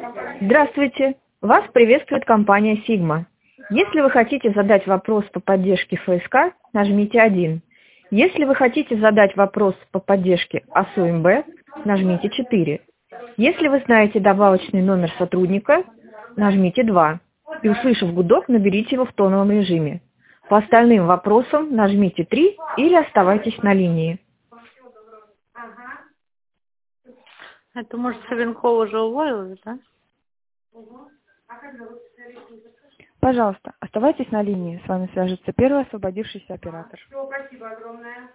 Здравствуйте! Вас приветствует компания Sigma. Если вы хотите задать вопрос по поддержке ФСК, нажмите 1. Если вы хотите задать вопрос по поддержке АСУМБ, нажмите 4. Если вы знаете добавочный номер сотрудника, нажмите 2. И, услышав гудок, наберите его в тоновом режиме. По остальным вопросам нажмите 3 или оставайтесь на линии. Это, может, Савенкова уже уволилась, да? Пожалуйста, оставайтесь на линии. С вами свяжется первый освободившийся оператор. Спасибо огромное.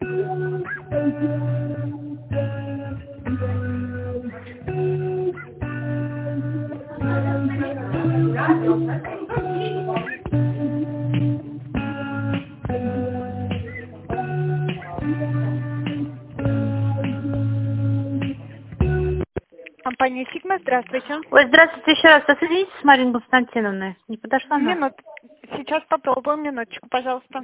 Компания Sigma, здравствуйте. Ой, здравствуйте еще раз. Соедините с Мариной Константиновной. Не подошла она? Сейчас попробуем, минуточку, пожалуйста.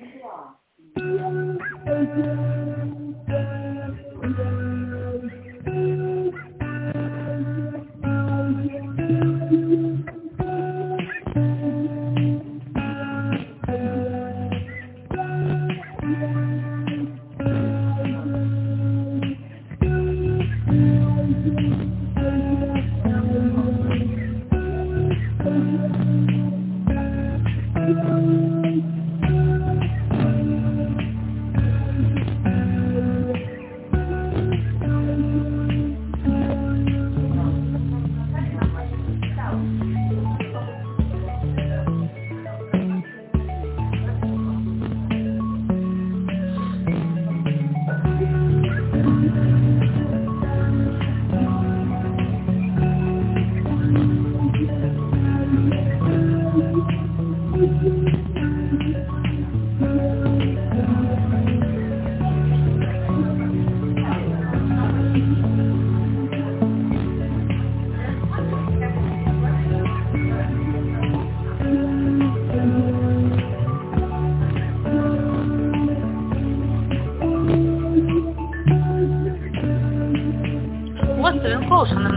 Вот Савенкова, она